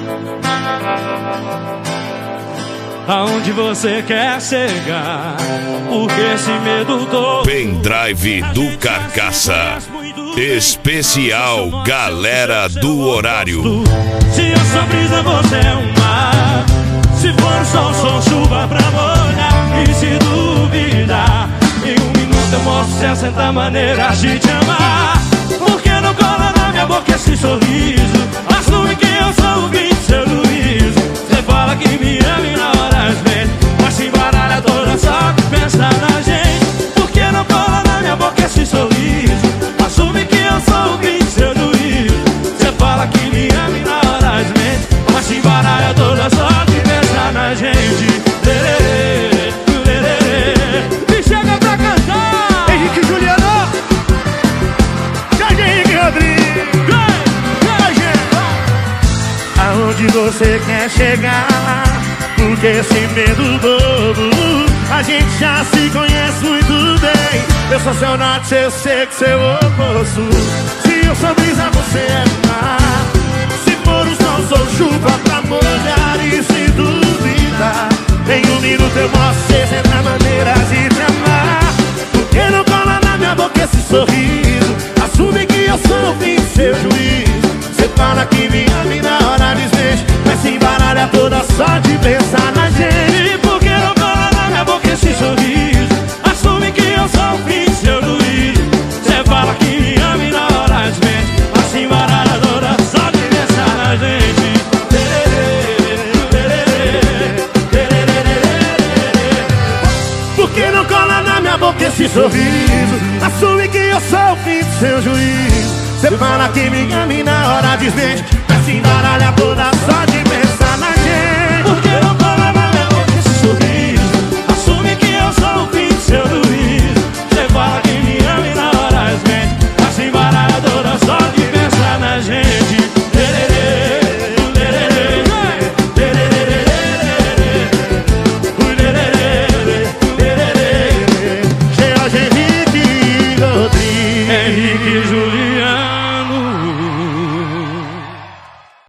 Aonde você quer chegar? Porque esse medo todo. Pendrive do Carcaça. Especial Galera do Horário. Se eu sou brisa, você é um mar. Se for o sol, sou chuva pra molhar. E se duvidar, em um minuto eu mostro 60 maneiras de te amar. Porque não cola na minha boca esse sorriso? Assume que eu sou o bicho, seu juízo. Você fala que me ama e na hora às vezes, mas se embaralha toda só de pensar na gente. Porque não cola na minha boca esse sorriso? Assume que eu sou o bicho, seu juízo. Você fala que me ama e na hora às vezes, mas se embaralha toda só de pensar na gente. Me chega pra cantar Henrique Juliano, Jorge Henrique Rodrigues. Aonde você quer chegar? Porque esse medo bobo, a gente já se conhece muito bem. Eu sou seu norte, eu sei que seu oposto. Se eu sou brisa, você é mar. Se for o sol, sou chuva pra molhar. E se duvidar, em um minuto eu mostro 60 maneiras de te amar. Porque não cola na minha boca esse sorriso? Assume que eu sou o fim do seu juízo. Você fala que me ama e na hora desmente, mas se embaralha toda só de pensar na gente. E por que não cola na minha boca esse sorriso? Assume que eu sou o fim do seu juízo. Você fala que me ama e na hora desmente, mas se embaralha toda só de pensar na gente. Por que não cola na minha boca esse sorriso? Assume que eu sou o fim do seu juízo. Você fala que me ama e na hora desmente, mas se embaralha